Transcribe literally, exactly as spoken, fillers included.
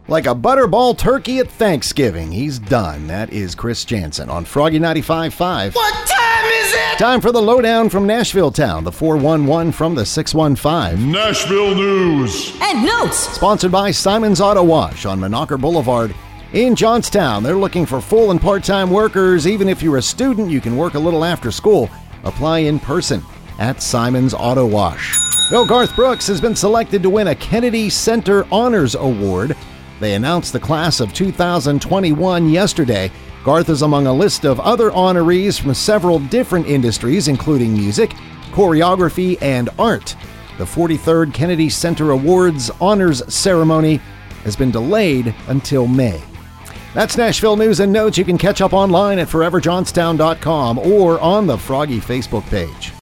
Like a butterball turkey at Thanksgiving. He's done. That is Chris Jansen on Froggy ninety-five point five. What time is it? Time for the lowdown from Nashville Town, the four one one from the six one five. Nashville News. And notes. Sponsored by Simon's Auto Wash on Monaco Boulevard in Johnstown. They're looking for full and part-time workers. Even if you're a student, you can work a little after school. Apply in person at Simon's Auto Wash. Well, Garth Brooks has been selected to win a Kennedy Center Honors Award. They announced the class of two thousand twenty-one yesterday. Garth is among a list of other honorees from several different industries, including music, choreography, and art. The forty-third Kennedy Center Awards Honors Ceremony has been delayed until May. That's Nashville News and Notes. You can catch up online at forever johnstown dot com or on the Froggy Facebook page.